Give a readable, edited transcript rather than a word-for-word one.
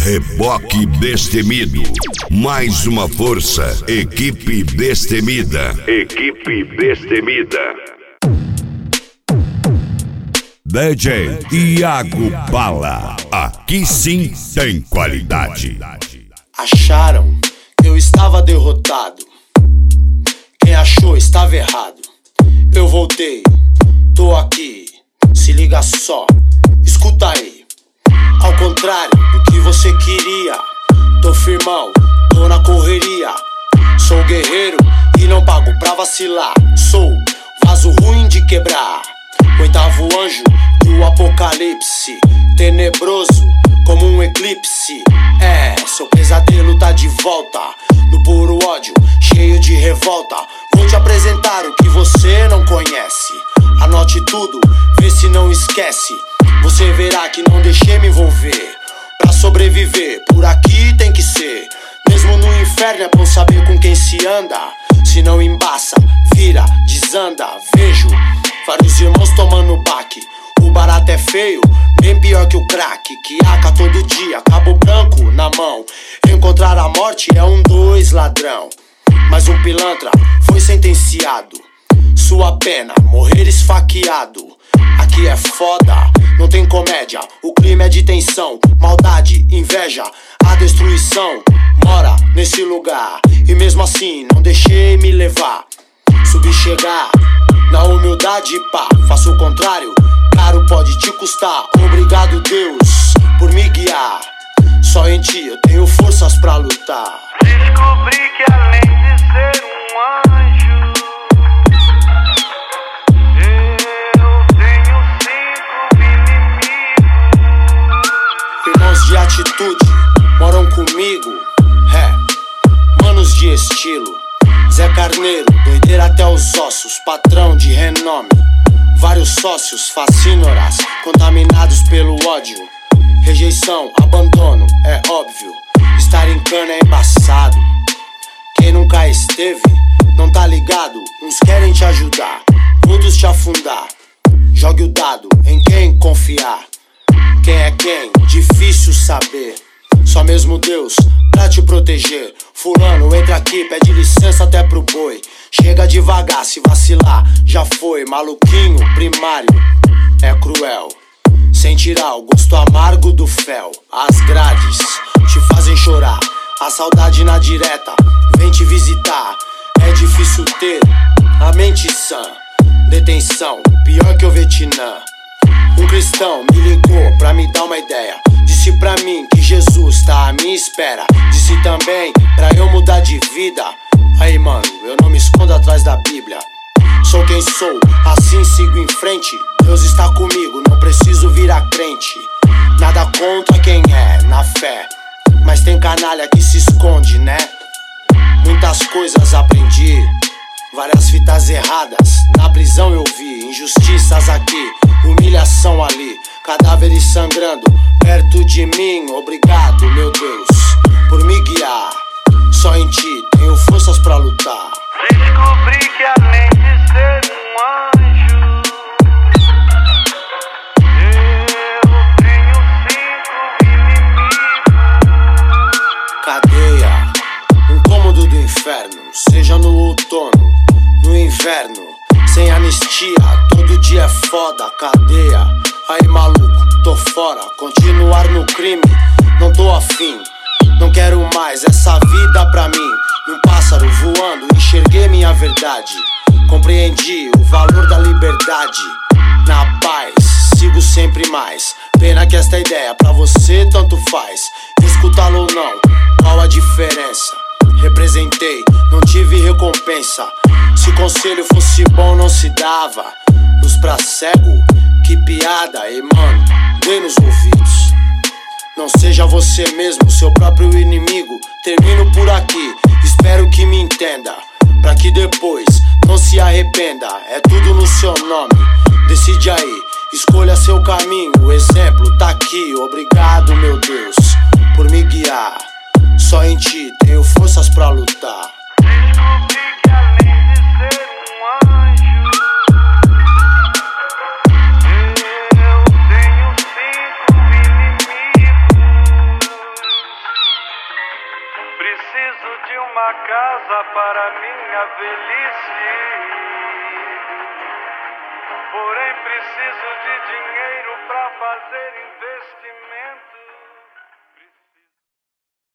Reboque Destemido. Mais uma força. Equipe Destemida. Equipe Destemida. DJ Iago Bala. Aqui sim tem qualidade. Acharam que eu estava derrotado. Quem achou estava errado. Eu voltei, tô aqui. Se liga só, escuta aí. Ao contrário do que você queria, tô firmão, tô na correria. Sou guerreiro e não pago pra vacilar. Sou vaso ruim de quebrar, oitavo anjo do apocalipse, tenebroso como um eclipse. Seu pesadelo tá de volta, no puro ódio, cheio de revolta. Vou te apresentar o que você não conhece. Anote tudo, vê se não esquece. Você verá que não deixei me envolver. Pra sobreviver, por aqui tem que ser. Mesmo no inferno é bom saber com quem se anda. Se não embaça, vira, desanda. Vejo vários irmãos tomando baque. O barato é feio, bem pior que o crack. Que aca todo dia, cabo branco na mão. Encontrar a morte é 2 ladrão. Mas um pilantra foi sentenciado. Sua pena, morrer esfaqueado. Aqui é foda, não tem comédia. O clima é de tensão, maldade, inveja. A destruição mora nesse lugar. E mesmo assim não deixei me levar. Subi chegar, na humildade pá. Faço o contrário, caro pode te custar. Obrigado Deus por me guiar. Só em ti eu tenho forças pra lutar. Descobri que além de ser um anjo, eu tenho 5 inimigos. Irmãos de atitude moram comigo, manos de estilo. Zé Carneiro, doideira até os ossos, patrão de renome. Vários sócios, facínoras, contaminados pelo ódio. Rejeição, abandono, é óbvio. Estar em cana é embaçado. Quem nunca esteve, não tá ligado. Uns querem te ajudar, outros te afundar. Jogue o dado em quem confiar. Quem é quem? Difícil saber. Só mesmo Deus pra te proteger. Fulano, entra aqui, pede licença até pro boi. Chega devagar, se vacilar, já foi. Maluquinho, primário, é cruel. Sem tirar o gosto amargo do fel. As grades te fazem chorar. A saudade na direta vem te visitar. É difícil ter a mente sã. Detenção, pior que o Vietnã. Um cristão me ligou pra me dar uma ideia. Disse pra mim que Jesus tá à minha espera. Disse também pra eu mudar de vida. Aí mano, eu não me escondo atrás da Bíblia. Sou quem sou, assim sigo em frente. Deus está comigo, não preciso virar crente. Nada contra quem é na fé, mas tem canalha que se esconde, né? Muitas coisas aprendi, várias fitas erradas na prisão eu vi. Injustiças aqui, humilhação ali, cadáveres sangrando perto de mim. Obrigado, meu Deus, por me guiar. Só em ti tenho forças pra lutar. Descobri que além de ser um anjo, eu tenho 5 inimigos. Cadeia, um cômodo do inferno. Seja no outono, no inverno. Sem anistia, todo dia é foda. Cadeia, aí maluco, tô fora. Continuar no crime, não tô afim. Não quero mais essa vida pra mim. Num pássaro voando, enxerguei minha verdade. Compreendi o valor da liberdade. Na paz, sigo sempre mais. Pena que esta ideia pra você tanto faz. Escutá-lo ou não, qual a diferença? Representei, não tive recompensa. Se conselho fosse bom não se dava. Luz pra cego, que piada. E mano, dê nos ouvidos. Não seja você mesmo, seu próprio inimigo. Termino por aqui, espero que me entenda. Pra que depois não se arrependa. É tudo no seu nome, decide aí. Escolha seu caminho, o exemplo tá aqui. Obrigado, meu Deus, por me guiar. Só em ti tenho forças pra lutar. Descobri que além de ser um anjo, eu tenho 5 inimigos. Preciso de uma casa para minha velhice. Porém preciso de dinheiro para fazer investimento.